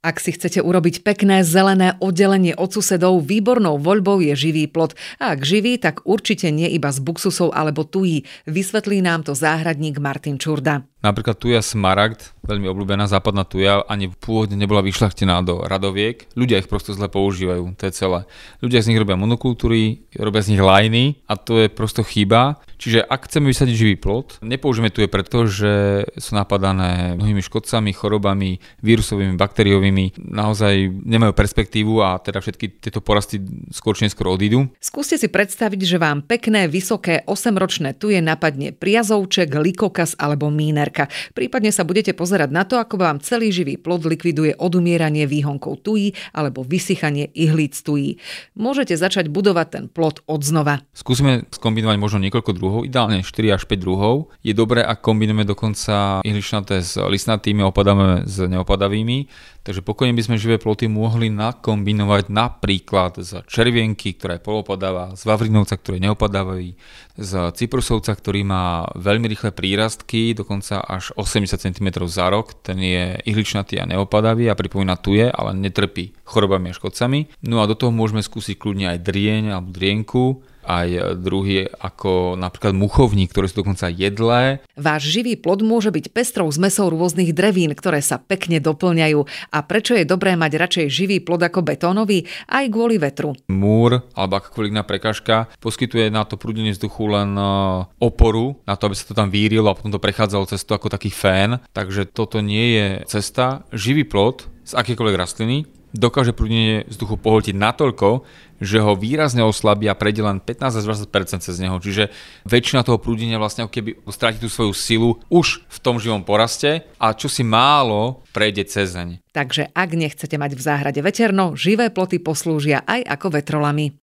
Ak si chcete urobiť pekné zelené oddelenie od susedov, výbornou voľbou je živý plot. A ak živý, tak určite nie iba z buksusov alebo tují. Vysvetlí nám to záhradník Martin Čurda. Napríklad tuja smaragd, veľmi obľúbená západná tuja, ani pôvodne nebola vyšľachtená do radoviek. Ľudia ich prosto zle používajú, to je celé. Ľudia z nich robia monokultúry, robia z nich lajny a to je prosto chyba. Čiže ak chceme vysadiť živý plot, nepoužijeme tuje preto, že sú napadané mnohými škodcami, chorobami, vírusovými, bakteriovými, naozaj nemajú perspektívu a teda všetky tieto porasty skôr či neskôr odídu. Skúste si predstaviť, že vám pekné, vysoké 8-ročné tuje napadne priazovček, likokas alebo mínerka. Prípadne sa budete pozerať na to, ako vám celý živý plod likviduje odumieranie výhonkov tují alebo vysychanie ihlíc tují. Môžete začať budovať ten plod odznova. Skúsime skombinovať možno niekoľko druhov, ideálne 4 až 5 druhov. Je dobré, ak kombinujeme dokonca ihličnaté s listnatými a opadáme s neopadavými. Takže pokojne by sme živé ploty mohli nakombinovať napríklad z červienky, ktorá je polopadáva, z vavrinovca, ktorý je neopadávajú, z cyprusovca, ktorý má veľmi rýchle prírastky, dokonca až 80 cm za rok. Ten je ihličnatý a neopadavý a pripomína tuje, ale netrpí chorobami a škodcami. No a do toho môžeme skúsiť kľudne aj drieň alebo drienku, aj druhy ako napríklad muchovník, ktoré sú dokonca jedlé. Váš živý plod môže byť pestrou zmesou rôznych drevín, ktoré sa pekne doplňajú. A prečo je dobré mať radšej živý plod ako betónový? Aj kvôli vetru. Múr alebo akákoľvek iná prekážka poskytuje na to prúdenie vzduchu len oporu, na to, aby sa to tam vírilo a potom to prechádzalo cez to ako taký fén. Takže toto nie je cesta. Živý plod z akékoľvek rastliny dokáže prúdenie vzduchu pohltiť natoľko, že ho výrazne oslabí a prejde len 15 až 20% cez neho. Čiže väčšina toho prúdenia vlastne ako keby stráti tú svoju silu už v tom živom poraste a čosi málo prejde cez ne. Takže ak nechcete mať v záhrade veterno, živé ploty poslúžia aj ako vetrolamy.